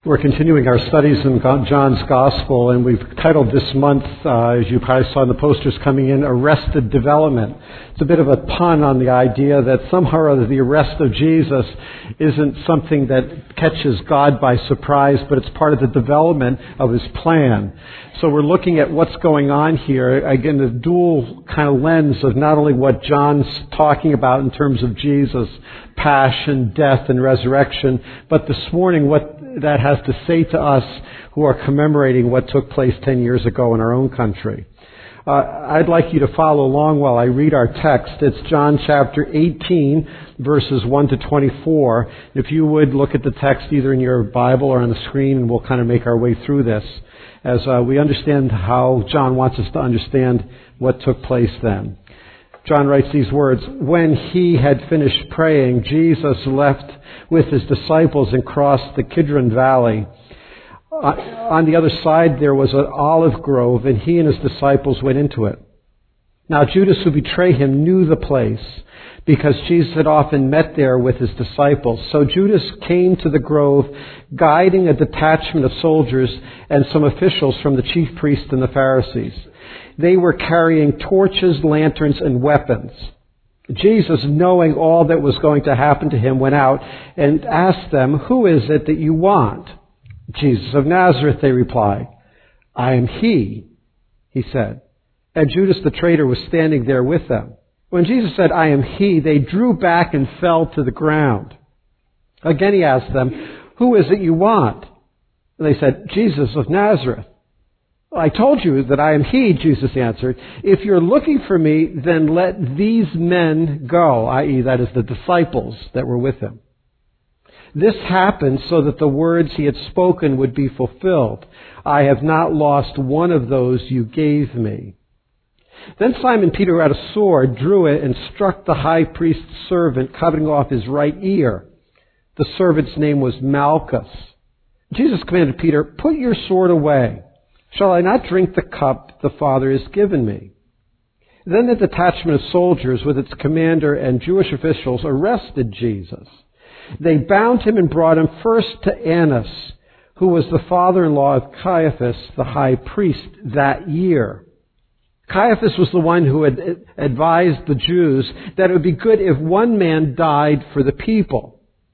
We're continuing our studies in John's Gospel, and we've titled this month, as you probably saw in the posters coming in, Arrested Development. It's a bit of a pun on the idea that somehow or other the arrest of Jesus isn't something that catches God by surprise, but it's part of the development of His plan. So we're looking at what's going on here, again, the dual kind of lens of not only what John's talking about in terms of Jesus' passion, death, and resurrection, but this morning what that has to say to us who are commemorating what took place 10 years ago in our own country. I'd like you to follow along while I read our text. It's John chapter 18, verses 1 to 24. If you would look at the text either in your Bible or on the screen, and we'll kind of make our way through this as we understand how John wants us to understand what took place then. John writes these words, "When he had finished praying, Jesus left with his disciples and crossed the Kidron Valley. On the other side there was an olive grove, and he and his disciples went into it. Now Judas, who betrayed him, knew the place, because Jesus had often met there with his disciples. So Judas came to the grove, guiding a detachment of soldiers and some officials from the chief priests and the Pharisees. They were carrying torches, lanterns, and weapons. Jesus, knowing all that was going to happen to him, went out and asked them, 'Who is it that you want?' 'Jesus of Nazareth,' they replied. 'I am he,' he said. And Judas the traitor was standing there with them. When Jesus said, 'I am he,' they drew back and fell to the ground. Again he asked them, 'Who is it you want?' And they said, 'Jesus of Nazareth.' 'I told you that I am he,' Jesus answered. 'If you're looking for me, then let these men go,'" i.e., that is the disciples that were with him. "This happened so that the words he had spoken would be fulfilled. 'I have not lost one of those you gave me.' Then Simon Peter had a sword, drew it, and struck the high priest's servant, cutting off his right ear. The servant's name was Malchus. Jesus commanded Peter, 'Put your sword away. Shall I not drink the cup the Father has given me?' Then the detachment of soldiers with its commander and Jewish officials arrested Jesus. They bound him and brought him first to Annas, who was the father-in-law of Caiaphas, the high priest, that year. Caiaphas was the one who had advised the Jews that it would be good if one man died for the people.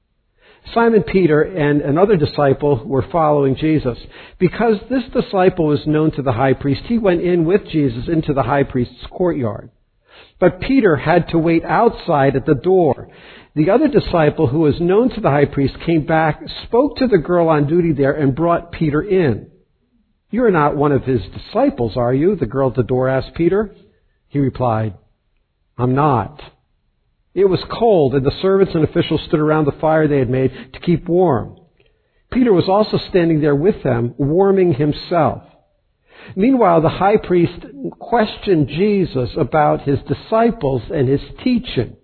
Simon Peter and another disciple were following Jesus. Because this disciple was known to the high priest, he went in with Jesus into the high priest's courtyard. But Peter had to wait outside at the door. The other disciple, who was known to the high priest, came back, spoke to the girl on duty there, and brought Peter in. 'You are not one of his disciples, are you?' the girl at the door asked Peter. He replied, 'I'm not.' It was cold, and the servants and officials stood around the fire they had made to keep warm. Peter was also standing there with them, warming himself. Meanwhile, the high priest questioned Jesus about his disciples and his teaching.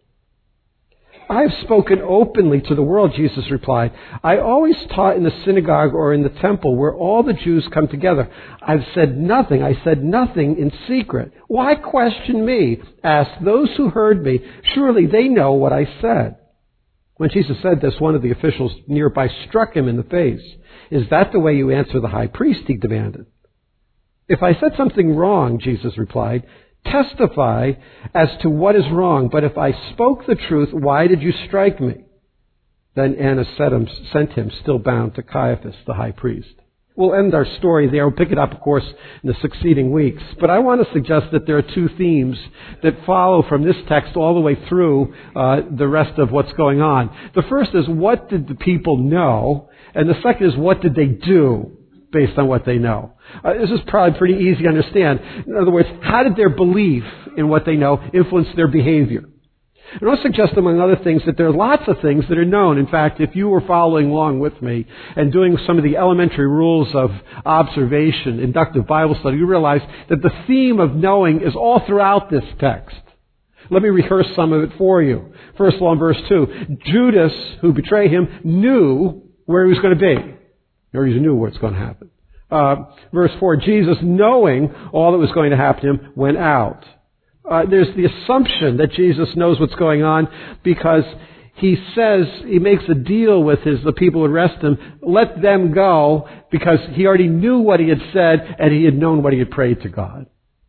'I have spoken openly to the world,' Jesus replied. 'I always taught in the synagogue or in the temple where all the Jews come together. I said nothing in secret. Why question me? Ask those who heard me. Surely they know what I said.' When Jesus said this, one of the officials nearby struck him in the face. 'Is that the way you answer the high priest?' he demanded. 'If I said something wrong,' Jesus replied, 'testify as to what is wrong. But if I spoke the truth, why did you strike me?' Then Annas sent him, still bound, to Caiaphas, the high priest. We'll end our story there. We'll pick it up, of course, in the succeeding weeks. But I want to suggest that there are two themes that follow from this text all the way through the rest of what's going on. The first is, what did the people know? And the second is, what did they do based on what they know? This is probably pretty easy to understand. In other words, how did their belief in what they know influence their behavior? And I'll suggest, among other things, that there are lots of things that are known. In fact, if you were following along with me and doing some of the elementary rules of observation, inductive Bible study, you realize that the theme of knowing is all throughout this text. Let me rehearse some of it for you. First of all, in verse 2, Judas, who betrayed him, knew where he was going to be. Or he knew what's going to happen. Verse 4, Jesus, knowing all that was going to happen to him, went out. There's the assumption that Jesus knows what's going on because he makes a deal with the people who arrest him, let them go, because he already knew what he had said and he had known what he had prayed to God.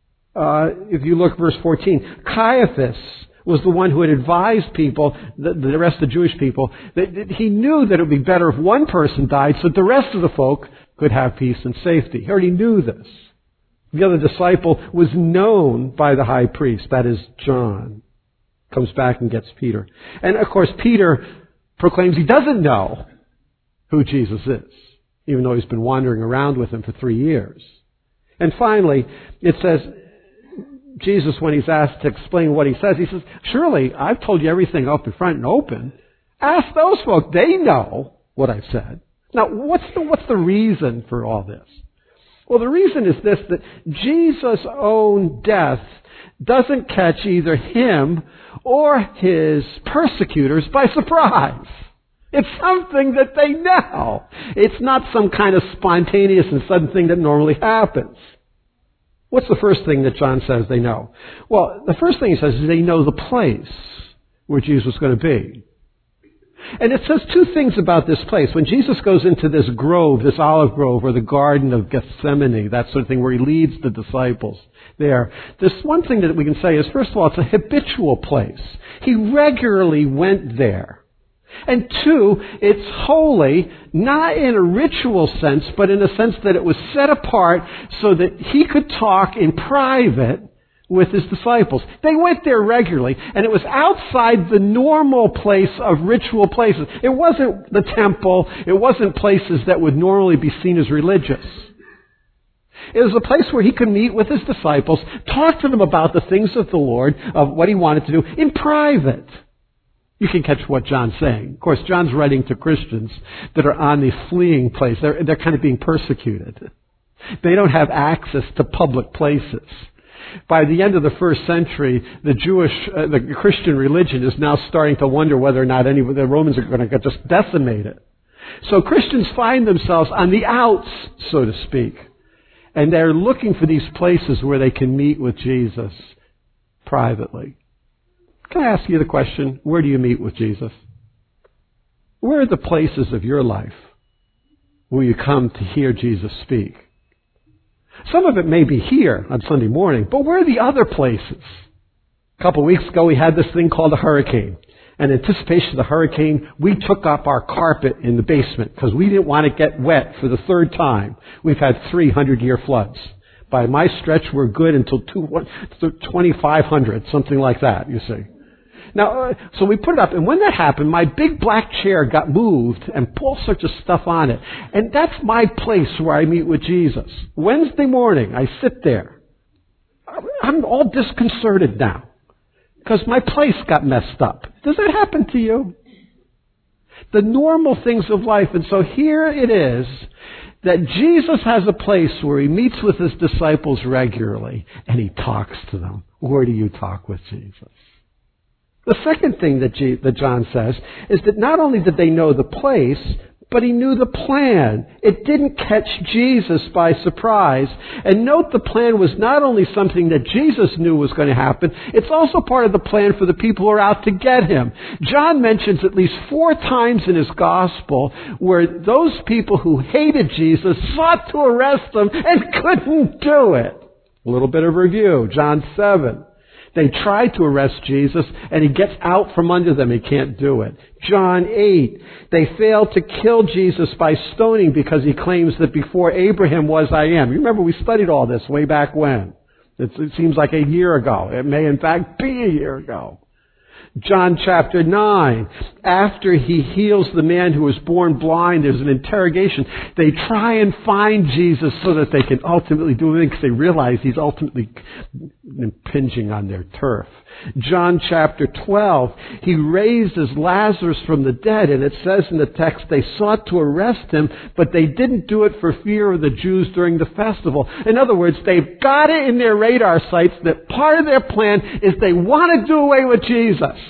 If you look verse 14, Caiaphas was the one who had advised people, the rest of the Jewish people, that he knew that it would be better if one person died so that the rest of the folk could have peace and safety. He already knew this. The other disciple was known by the high priest, that is John. Comes back and gets Peter. And of course, Peter proclaims he doesn't know who Jesus is, even though he's been wandering around with him for 3 years. And finally, it says, Jesus, when he's asked to explain what he says, he says, surely I've told you everything up in front and open. Ask those folk. They know what I've said. Now, what's the reason for all this? Well, the reason is this, that Jesus' own death doesn't catch either him or his persecutors by surprise. It's something that they know. It's not some kind of spontaneous and sudden thing that normally happens. What's the first thing that John says they know? Well, the first thing he says is they know the place where Jesus was going to be. And it says two things about this place. When Jesus goes into this grove, this olive grove, or the Garden of Gethsemane, that sort of thing, where he leads the disciples there, this one thing that we can say is, first of all, it's a habitual place. He regularly went there. And two, it's holy, not in a ritual sense, but in a sense that it was set apart so that he could talk in private with his disciples. They went there regularly, and it was outside the normal place of ritual places. It wasn't the temple. It wasn't places that would normally be seen as religious. It was a place where he could meet with his disciples, talk to them about the things of the Lord, of what he wanted to do, in private. You can catch what John's saying. Of course, John's writing to Christians that are on the fleeing place. They're kind of being persecuted. They don't have access to public places. By the end of the first century, the Christian religion is now starting to wonder whether or not the Romans are going to just decimate it. So Christians find themselves on the outs, so to speak. And they're looking for these places where they can meet with Jesus privately. Can I ask you the question, where do you meet with Jesus? Where are the places of your life where you come to hear Jesus speak? Some of it may be here on Sunday morning, but where are the other places? A couple of weeks ago, we had this thing called a hurricane. In anticipation of the hurricane, we took up our carpet in the basement because we didn't want to get wet for the third time. We've had 300-year floods. By my stretch, we're good until 2500, something like that, you see. Now, so we put it up, and when that happened, my big black chair got moved and all sorts of stuff on it. And that's my place where I meet with Jesus. Wednesday morning, I sit there. I'm all disconcerted now because my place got messed up. Does that happen to you? The normal things of life. And so here it is that Jesus has a place where he meets with his disciples regularly and he talks to them. Where do you talk with Jesus? The second thing that John says is that not only did they know the place, but he knew the plan. It didn't catch Jesus by surprise. And note the plan was not only something that Jesus knew was going to happen, it's also part of the plan for the people who are out to get him. John mentions at least 4 times in his gospel where those people who hated Jesus sought to arrest him and couldn't do it. A little bit of review. John 7. They tried to arrest Jesus, and he gets out from under them. He can't do it. John 8. They failed to kill Jesus by stoning because he claims that before Abraham was, I am. You remember we studied all this way back when. It seems like a year ago. It may in fact be a year ago. John chapter 9. After he heals the man who was born blind, there's an interrogation. They try and find Jesus so that they can ultimately do it because they realize he's ultimately impinging on their turf. John chapter 12. He raises Lazarus from the dead, and it says in the text they sought to arrest him, but they didn't do it for fear of the Jews during the festival. In other words, they've got it in their radar sights that part of their plan is they want to do away with Jesus.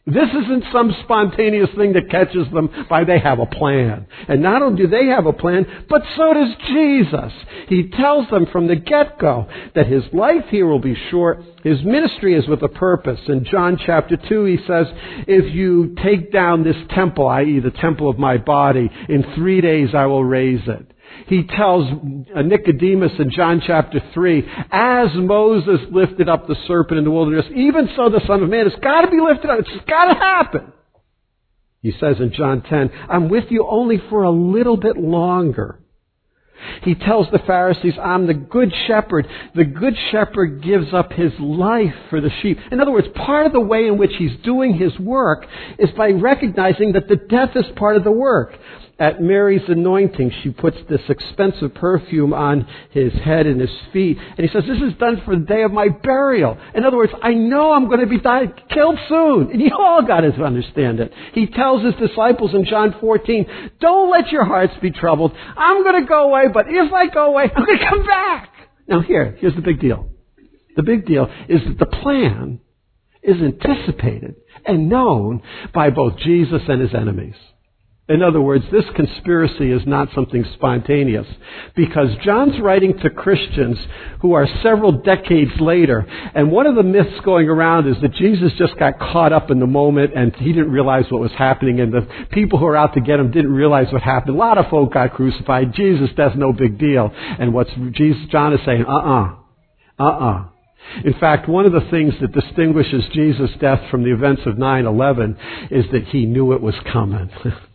This isn't some spontaneous thing that catches them by they have a plan. And not only do they have a plan, but so does Jesus. He tells them from the get-go that his life here will be short. His ministry is with a purpose. In John chapter 2, he says, if you take down this temple, i.e. the temple of my body, in 3 days I will raise it. He tells Nicodemus in John chapter 3, as Moses lifted up the serpent in the wilderness, even so the Son of Man has got to be lifted up. It's got to happen. He says in John 10, I'm with you only for a little bit longer. He tells the Pharisees, I'm the good shepherd. The good shepherd gives up his life for the sheep. In other words, part of the way in which he's doing his work is by recognizing that the death is part of the work. At Mary's anointing, she puts this expensive perfume on his head and his feet. And he says, this is done for the day of my burial. In other words, I know I'm going to be killed soon. And you all got to understand it. He tells his disciples in John 14, don't let your hearts be troubled. I'm going to go away, but if I go away, I'm going to come back. Now here's the big deal. The big deal is that the plan is anticipated and known by both Jesus and his enemies. In other words, this conspiracy is not something spontaneous, because John's writing to Christians who are several decades later, and one of the myths going around is that Jesus just got caught up in the moment and he didn't realize what was happening, and the people who were out to get him didn't realize what happened. A lot of folk got crucified. Jesus, that's no big deal. And John is saying, In fact, one of the things that distinguishes Jesus' death from the events of 9/11 is that he knew it was coming.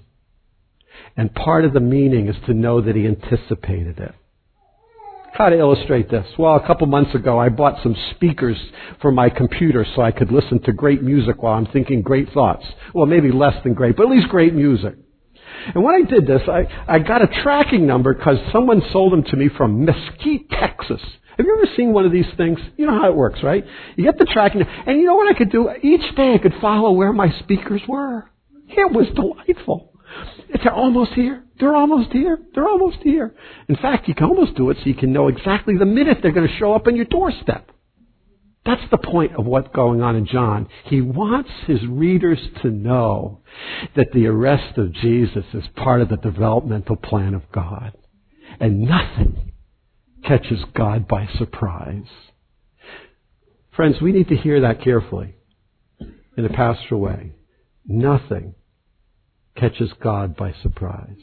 And part of the meaning is to know that he anticipated it. How to illustrate this? Well, a couple months ago, I bought some speakers for my computer so I could listen to great music while I'm thinking great thoughts. Well, maybe less than great, but at least great music. And when I did this, I got a tracking number because someone sold them to me from Mesquite, Texas. Have you ever seen one of these things? You know how it works, right? You get the tracking, and you know what I could do? Each day I could follow where my speakers were. It was delightful. They're almost here. They're almost here. They're almost here. In fact, you can almost do it so you can know exactly the minute they're going to show up on your doorstep. That's the point of what's going on in John. He wants his readers to know that the arrest of Jesus is part of the developmental plan of God. And nothing catches God by surprise. Friends, we need to hear that carefully in a pastoral way. Nothing catches God by surprise.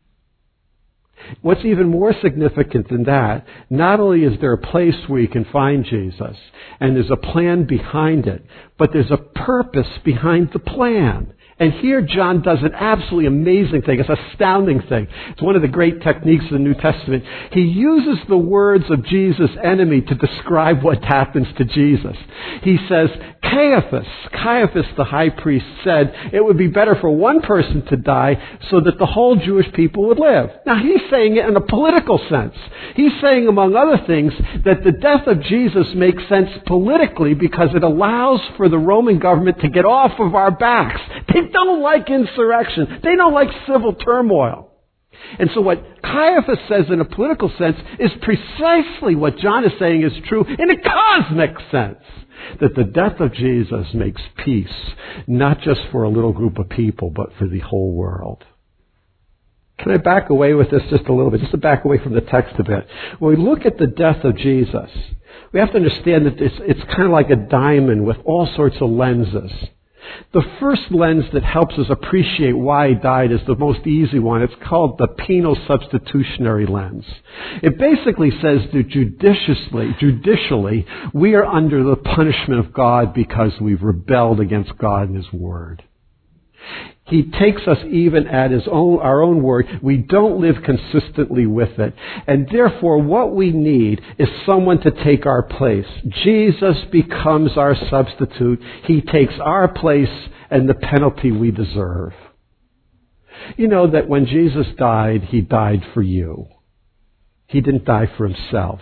What's even more significant than that, not only is there a place where you can find Jesus, and there's a plan behind it, but there's a purpose behind the plan. And here John does an absolutely amazing thing. It's an astounding thing. It's one of the great techniques of the New Testament. He uses the words of Jesus' enemy to describe what happens to Jesus. He says, Caiaphas the high priest said, it would be better for one person to die so that the whole Jewish people would live. Now he's saying it in a political sense. He's saying, among other things, that the death of Jesus makes sense politically because it allows for the Roman government to get off of our backs. They don't like insurrection. They don't like civil turmoil. And so what Caiaphas says in a political sense is precisely what John is saying is true in a cosmic sense. That the death of Jesus makes peace, not just for a little group of people, but for the whole world. Can I back away with this just a little bit, just to back away from the text a bit? When we look at the death of Jesus, we have to understand that it's kind of like a diamond with all sorts of lenses. The first lens that helps us appreciate why he died is the most easy one. It's called the penal substitutionary lens. It basically says that judicially, we are under the punishment of God because we've rebelled against God and His Word. He takes us even at our own word. We don't live consistently with it. And therefore, what we need is someone to take our place. Jesus becomes our substitute. He takes our place and the penalty we deserve. You know that when Jesus died, He died for you. He didn't die for Himself.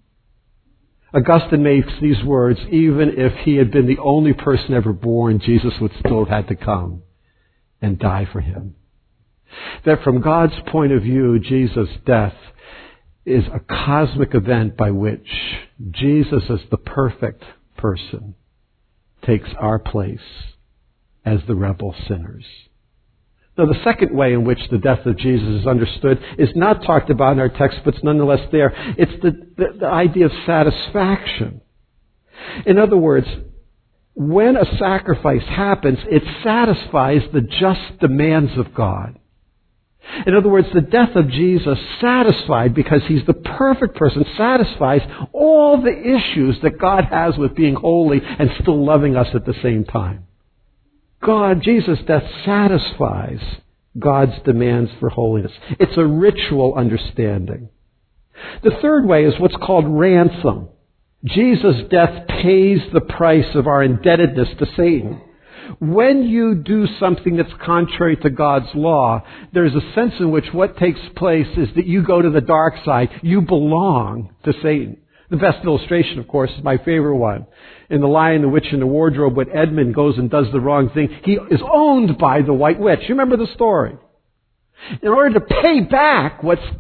Augustine makes these words, even if He had been the only person ever born, Jesus would still have had to come and die for him. That from God's point of view, Jesus' death is a cosmic event by which Jesus, as the perfect person, takes our place as the rebel sinners. Now, the second way in which the death of Jesus is understood is not talked about in our text, but it's nonetheless there. It's the idea of satisfaction. In other words, when a sacrifice happens, it satisfies the just demands of God. In other words, the death of Jesus satisfied, because He's the perfect person, satisfies all the issues that God has with being holy and still loving us at the same time. Jesus' death satisfies God's demands for holiness. It's a ritual understanding. The third way is what's called ransom. Jesus' death pays the price of our indebtedness to Satan. When you do something that's contrary to God's law, there's a sense in which what takes place is that you go to the dark side. You belong to Satan. The best illustration, of course, is my favorite one. In The Lion, the Witch, and the Wardrobe, when Edmund goes and does the wrong thing, he is owned by the White Witch. You remember the story? In order to pay back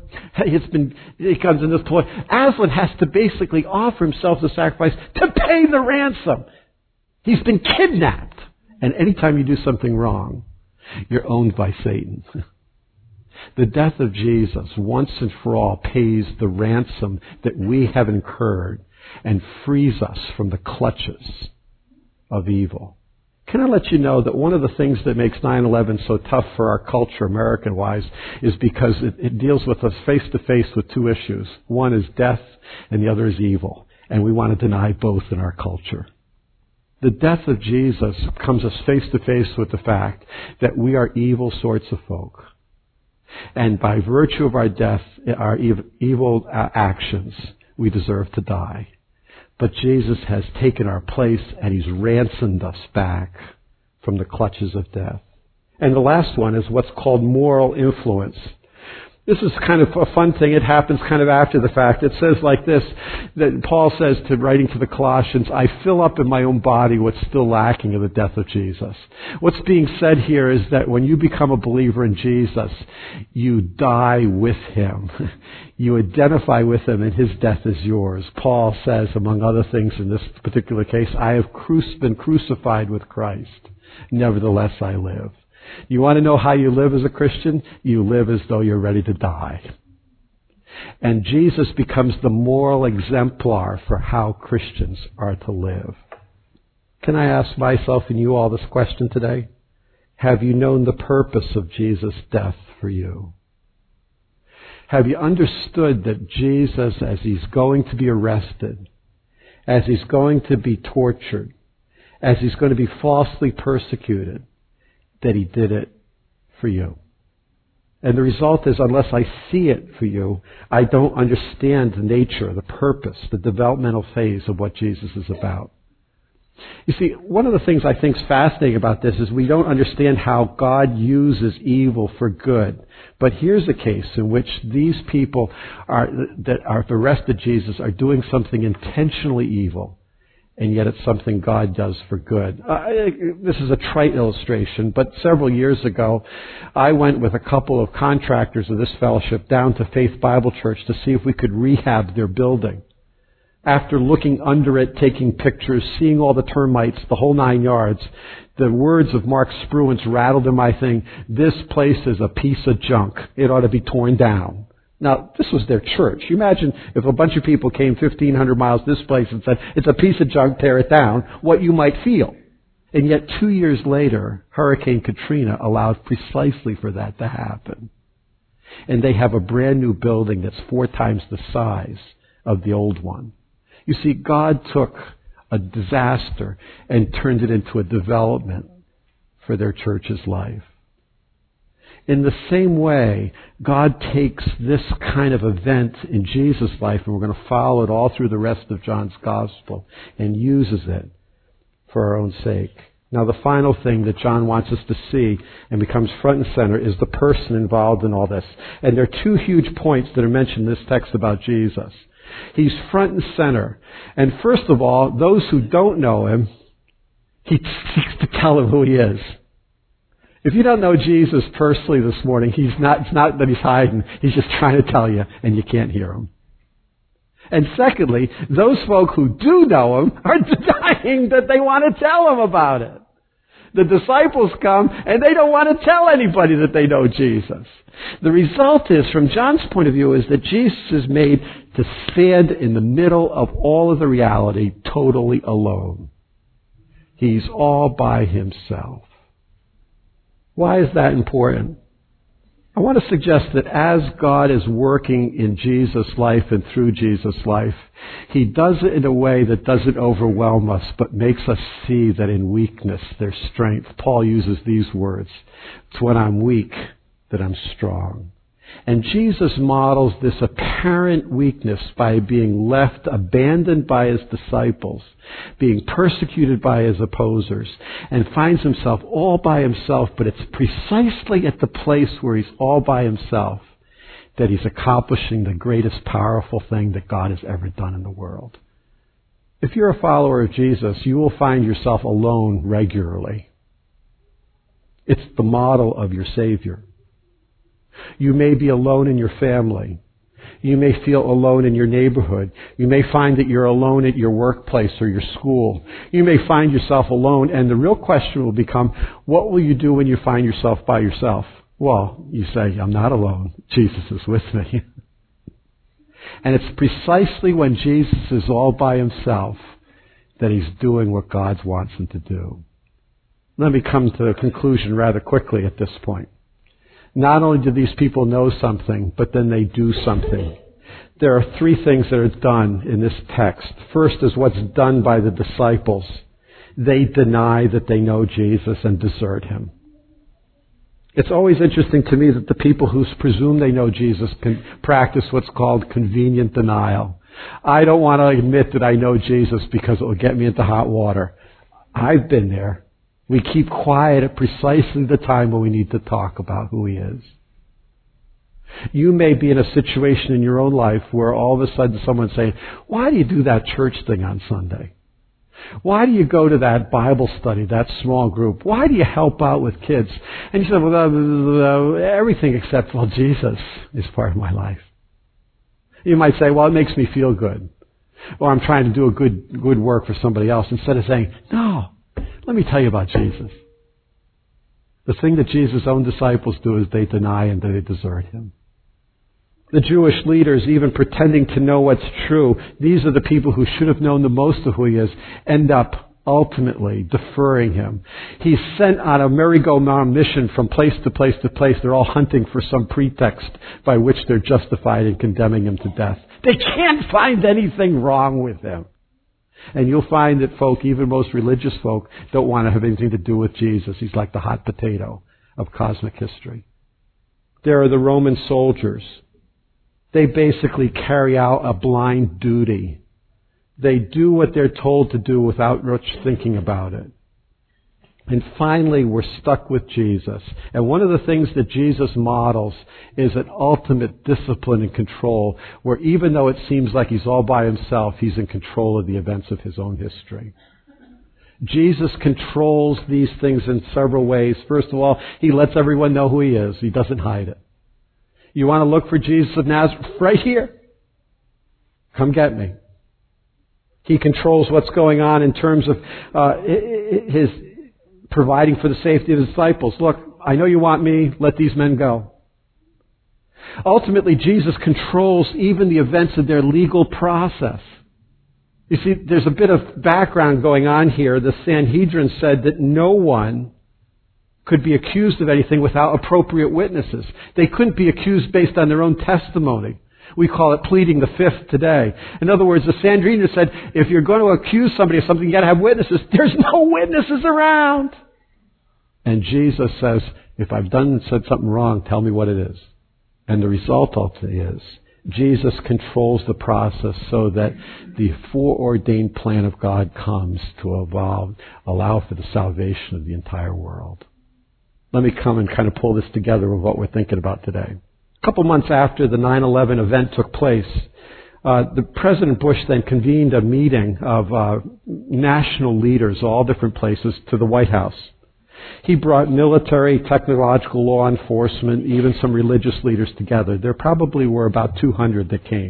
he comes in this ploy, Aslan has to basically offer himself as a sacrifice to pay the ransom. He's been kidnapped. And anytime you do something wrong, you're owned by Satan. The death of Jesus, once and for all, pays the ransom that we have incurred and frees us from the clutches of evil. Can I let you know that one of the things that makes 9/11 so tough for our culture, American-wise, is because it deals with us face-to-face with two issues. One is death and the other is evil. And we want to deny both in our culture. The death of Jesus comes us face-to-face with the fact that we are evil sorts of folk. And by virtue of our death, our evil actions, we deserve to die. But Jesus has taken our place and He's ransomed us back from the clutches of death. And the last one is what's called moral influence. This is kind of a fun thing. It happens kind of after the fact. It says like this, that Paul says writing to the Colossians, I fill up in my own body what's still lacking of the death of Jesus. What's being said here is that when you become a believer in Jesus, you die with Him. You identify with Him and His death is yours. Paul says, among other things in this particular case, I have been crucified with Christ. Nevertheless, I live. You want to know how you live as a Christian? You live as though you're ready to die. And Jesus becomes the moral exemplar for how Christians are to live. Can I ask myself and you all this question today? Have you known the purpose of Jesus' death for you? Have you understood that Jesus, as He's going to be arrested, as He's going to be tortured, as He's going to be falsely persecuted, that He did it for you? And the result is, unless I see it for you, I don't understand the nature, the purpose, the developmental phase of what Jesus is about. You see, one of the things I think is fascinating about this is we don't understand how God uses evil for good. But here's a case in which these people that have arrested Jesus are doing something intentionally evil. And yet it's something God does for good. This is a trite illustration, but several years ago, I went with a couple of contractors of this fellowship down to Faith Bible Church to see if we could rehab their building. After looking under it, taking pictures, seeing all the termites, the whole 9 yards, the words of Mark Spruance rattled in my thing, this place is a piece of junk. It ought to be torn down. Now, this was their church. You imagine if a bunch of people came 1,500 miles this place and said, it's a piece of junk, tear it down, what you might feel. And yet 2 years later, Hurricane Katrina allowed precisely for that to happen. And they have a brand new building that's 4 times the size of the old one. You see, God took a disaster and turned it into a development for their church's life. In the same way, God takes this kind of event in Jesus' life, and we're going to follow it all through the rest of John's Gospel, and uses it for our own sake. Now, the final thing that John wants us to see and becomes front and center is the person involved in all this. And there are 2 huge points that are mentioned in this text about Jesus. He's front and center. And first of all, those who don't know Him, He seeks to tell them who He is. If you don't know Jesus personally this morning, it's not that He's hiding. He's just trying to tell you, and you can't hear Him. And secondly, those folk who do know Him are denying that they want to tell Him about it. The disciples come, and they don't want to tell anybody that they know Jesus. The result is, from John's point of view, is that Jesus is made to stand in the middle of all of the reality totally alone. He's all by himself. Why is that important? I want to suggest that as God is working in Jesus' life and through Jesus' life, He does it in a way that doesn't overwhelm us, but makes us see that in weakness there's strength. Paul uses these words. It's when I'm weak that I'm strong. And Jesus models this apparent weakness by being left abandoned by His disciples, being persecuted by His opposers, and finds Himself all by Himself, but it's precisely at the place where He's all by Himself that He's accomplishing the greatest powerful thing that God has ever done in the world. If you're a follower of Jesus, you will find yourself alone regularly. It's the model of your Savior. You may be alone in your family. You may feel alone in your neighborhood. You may find that you're alone at your workplace or your school. You may find yourself alone, and the real question will become, what will you do when you find yourself by yourself? Well, you say, I'm not alone. Jesus is with me. And it's precisely when Jesus is all by Himself that He's doing what God wants Him to do. Let me come to a conclusion rather quickly at this point. Not only do these people know something, but then they do something. There are three things that are done in this text. First is what's done by the disciples. They deny that they know Jesus and desert Him. It's always interesting to me that the people who presume they know Jesus can practice what's called convenient denial. I don't want to admit that I know Jesus because it will get me into hot water. I've been there. We keep quiet at precisely the time when we need to talk about who He is. You may be in a situation in your own life where all of a sudden someone's saying, why do you do that church thing on Sunday? Why do you go to that Bible study, that small group? Why do you help out with kids? And you say, well, everything except, well, Jesus is part of my life. You might say, well, it makes me feel good. Or I'm trying to do a good work for somebody else, instead of saying, no. Let me tell you about Jesus. The thing that Jesus' own disciples do is they deny and they desert Him. The Jewish leaders, even pretending to know what's true, these are the people who should have known the most of who He is, end up ultimately deferring Him. He's sent on a merry-go-round mission from place to place to place. They're all hunting for some pretext by which they're justified in condemning Him to death. They can't find anything wrong with Him. And you'll find that folk, even most religious folk, don't want to have anything to do with Jesus. He's like the hot potato of cosmic history. There are the Roman soldiers. They basically carry out a blind duty. They do what they're told to do without much thinking about it. And finally, we're stuck with Jesus. And one of the things that Jesus models is an ultimate discipline and control, where even though it seems like He's all by Himself, He's in control of the events of His own history. Jesus controls these things in several ways. First of all, He lets everyone know who He is. He doesn't hide it. You want to look for Jesus of Nazareth? Right here. Come get me. He controls what's going on in terms of His providing for the safety of His disciples. Look, I know you want me. Let these men go. Ultimately, Jesus controls even the events of their legal process. You see, there's a bit of background going on here. The Sanhedrin said that no one could be accused of anything without appropriate witnesses. They couldn't be accused based on their own testimony. We call it pleading the fifth today. In other words, the Sanhedrin said, if you're going to accuse somebody of something, you got to have witnesses. There's no witnesses around. And Jesus says, if I've said something wrong, tell me what it is. And the result ultimately is, Jesus controls the process so that the foreordained plan of God comes to allow for the salvation of the entire world. Let me come and kind of pull this together with what we're thinking about today. A couple months after the 9/11 event took place, the President Bush then convened a meeting of national leaders, all different places, to the White House. He brought military, technological, law enforcement, even some religious leaders together. There probably were about 200 that came.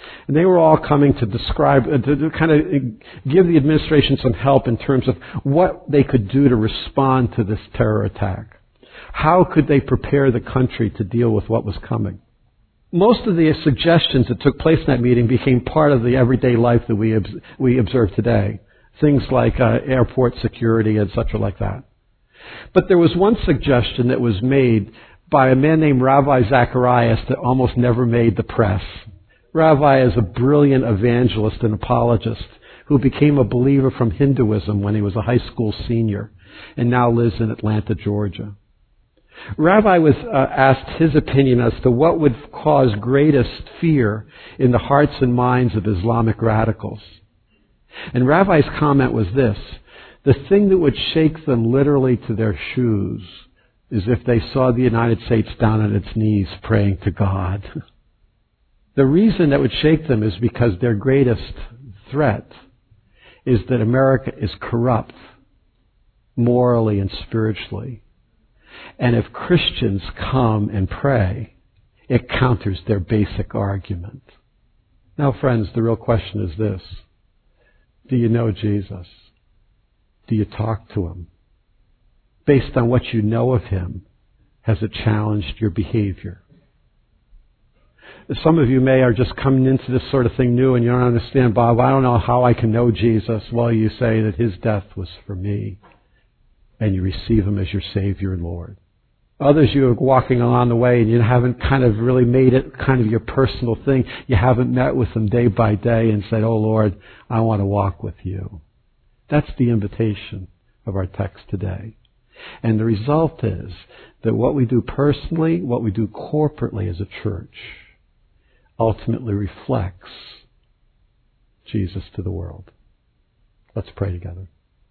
And they were all coming to describe, to kind of give the administration some help in terms of what they could do to respond to this terror attack. How could they prepare the country to deal with what was coming? Most of the suggestions that took place in that meeting became part of the everyday life that we observe today. Things like airport security and such like that. But there was one suggestion that was made by a man named Ravi Zacharias that almost never made the press. Ravi is a brilliant evangelist and apologist who became a believer from Hinduism when he was a high school senior and now lives in Atlanta, Georgia. Ravi was asked his opinion as to what would cause greatest fear in the hearts and minds of Islamic radicals. And Ravi's comment was this: the thing that would shake them literally to their shoes is if they saw the United States down on its knees praying to God. The reason that would shake them is because their greatest threat is that America is corrupt morally and spiritually. And if Christians come and pray, it counters their basic argument. Now, friends, the real question is this: do you know Jesus? Do you talk to Him? Based on what you know of Him, has it challenged your behavior? Some of you may are just coming into this sort of thing new and you don't understand, Bob, I don't know how I can know Jesus. Well, you say that His death was for me and you receive Him as your Savior and Lord. Others, you are walking along the way and you haven't kind of really made it kind of your personal thing. You haven't met with Him day by day and said, oh Lord, I want to walk with You. That's the invitation of our text today. And the result is that what we do personally, what we do corporately as a church, ultimately reflects Jesus to the world. Let's pray together.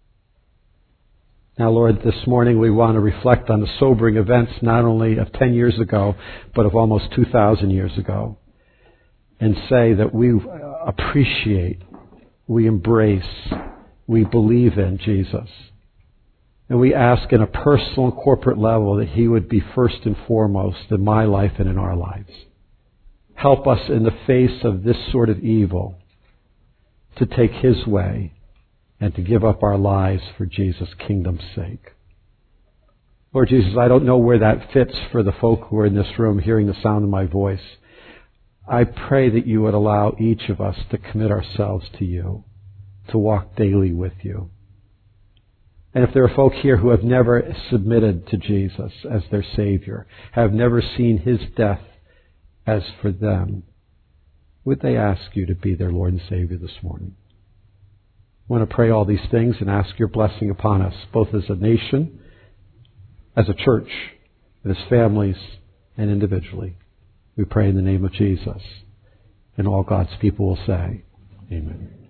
Now, Lord, this morning we want to reflect on the sobering events not only of 10 years ago, but of almost 2,000 years ago, and say that we appreciate, we embrace, we believe in Jesus. And we ask in a personal and corporate level that He would be first and foremost in my life and in our lives. Help us in the face of this sort of evil to take His way and to give up our lives for Jesus' kingdom's sake. Lord Jesus, I don't know where that fits for the folk who are in this room hearing the sound of my voice. I pray that You would allow each of us to commit ourselves to You, to walk daily with You. And if there are folk here who have never submitted to Jesus as their Savior, have never seen His death as for them, would they ask You to be their Lord and Savior this morning? I want to pray all these things and ask Your blessing upon us, both as a nation, as a church, as families, and individually. We pray in the name of Jesus. And all God's people will say, Amen.